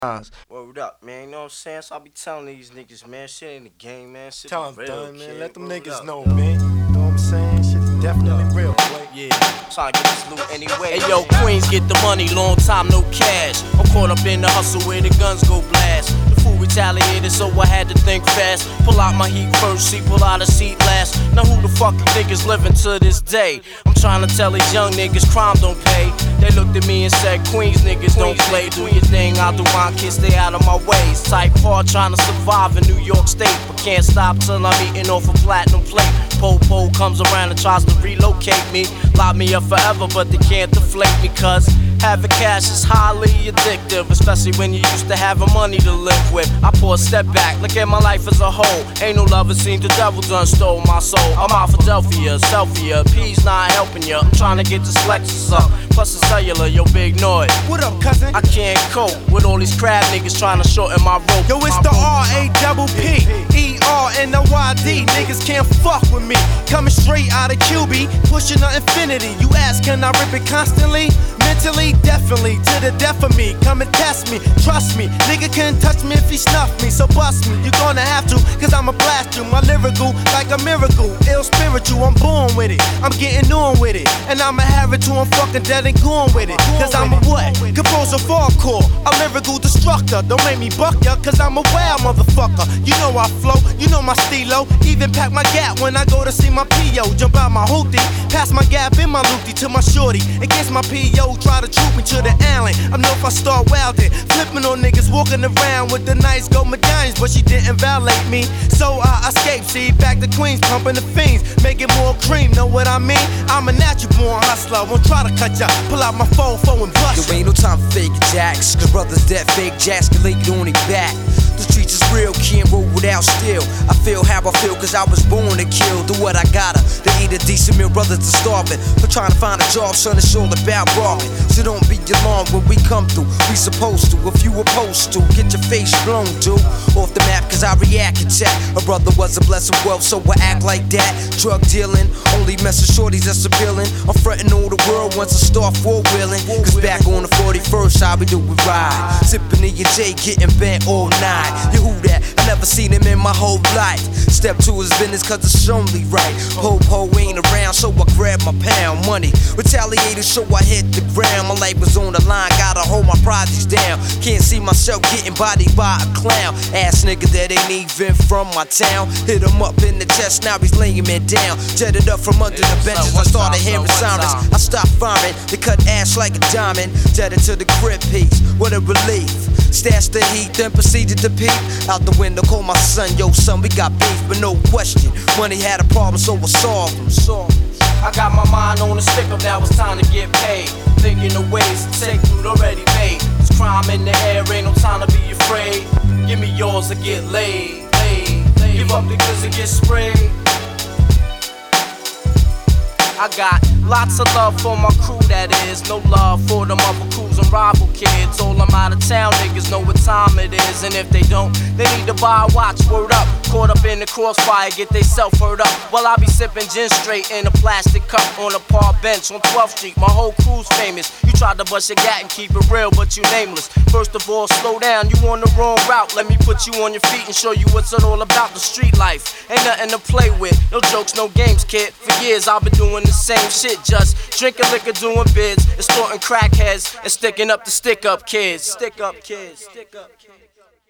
Word up, man. You know what I'm saying? So I be telling these niggas, man, shit ain't the game, man. Shit Tell be him, real, done, man. kid. Let them Word niggas up, know, yo. man. You know what I'm saying? Shit is definitely real, boy. Yeah, trying to get this loot anyway. Hey yo, Queens get the money, long time no cash. I'm caught up in the hustle where the guns go blast. The fool retaliated, so I had to think fast. Pull out my heat first, see, pull out a seat last. Now who the fuck you think is living to this day? I'm trying to tell these young niggas crime don't pay. They looked at me and said, Queens niggas don't play. Do your thing, I'll do mine, kids stay out of my ways. Type hard trying to survive in New York State, but can't stop till I'm eating off a platinum plate. Po comes around and tries to relocate me. Lock me up forever, but they can't deflate me, cause having cash is highly addictive, especially when you used to having money to live with. I pour a step back, look at my life as a whole. Ain't no love, it seems the devil done stole my soul. I'm out Philadelphia, selfie, P's not helping ya. I'm trying to get this Lexus up, plus the cellular, yo, big noise. What up, cousin? I can't cope with all these crab niggas trying to shorten my rope. Yo, it's the R-A-P-P-E-R-N-O-Y-D. Niggas can't fuck with me. Coming straight out of QB, pushing the infinity. You ask, can I rip it constantly? Mentally, definitely, to the death of me. Come and test me, trust me. Nigga can't touch me if he snuff me, so bust me. You gonna have to, cause I'ma blast you. My lyrical, like a miracle. Ill spiritual, I'm born with it. I'm getting on with it. And I'ma have it till I'm fucking dead and gone with it. Cause I'm a what? Composer hardcore. A lyrical destructor. Don't make me buck ya, cause I'm a wild motherfucker. You know I flow, you know my stilo. Even pack my gap when I go to see my P.O. Jump out my hoopty, pass my gap in my loopty to my shorty. Against my P.O. try to troop me to the alley. I know if I start wildin', flipping on niggas walking around with the nice gold medallions, but she didn't violate me, so I escaped. See, back to Queens, pumping the fiends, making more cream. Know what I mean? I'm a natural born hustler. Won't try to cut ya. Pull out my phone and bust. There ain't no time for fake jacks, cause brothers that fake jacks can lay it on their back. The streets is real, can't roll without steel. I feel how I feel, cause I was born to kill. Do what I gotta, to eat a decent meal, brothers are starving. For trying to find a job, son, it's all about robbing. So don't be alarmed when we come through. We supposed to, if you opposed to, get your face blown, dude. Off the map, cause I react and chat. A brother was a blessing wealth, so I act like that. Drug dealing, only messing shorties that's appealing. I'm frontin' all the world once I start four-wheeling. Cause back on the 41st, I be doing ride. Sippin' E&J, getting bent all night. You who that? I never seen him in my whole life. Step to his business cause it's only right. Po ain't around, so I grab my pound money. Retaliated, so I hit the ground. My life was on the line, gotta hold my projects down. Can't see myself getting bodied by a clown. Ass nigga that ain't even from my town. Hit him up in the chest, now he's laying me down. Jetted up from under the benches, I started hearing sirens. I stopped firing, they cut ash like a diamond. Jetted to the crib piece, what a relief. Stashed the heat, then proceeded to peep out the window, call my son, yo son, we got beef, but no question. Money had a problem, so I solved him. I got my mind on a stick up, now it's time to get paid. Thinking of ways to take food already made. There's crime in the air, ain't no time to be afraid. Give me yours or get laid. Give up the goods and get sprayed. I got lots of love for my crew, that is. No love for them other crews and rival kids. All them out of town niggas know what time it is. And if they don't, they need to buy a watch, word up. Caught up in the crossfire, get they self hurt up. While I be sipping gin straight in a plastic cup on a park bench on 12th Street. My whole crew's famous. You tried to bust your gat and keep it real, but you nameless. First of all, slow down, you on the wrong route. Let me put you on your feet and show you what's it all about. The street life ain't nothing to play with. No jokes, no games, kid. For years I've been doing the same shit, just drinking liquor, doing bids, extorting crackheads, and sticking up the stick up kids. Stick up kids. Stick up kids.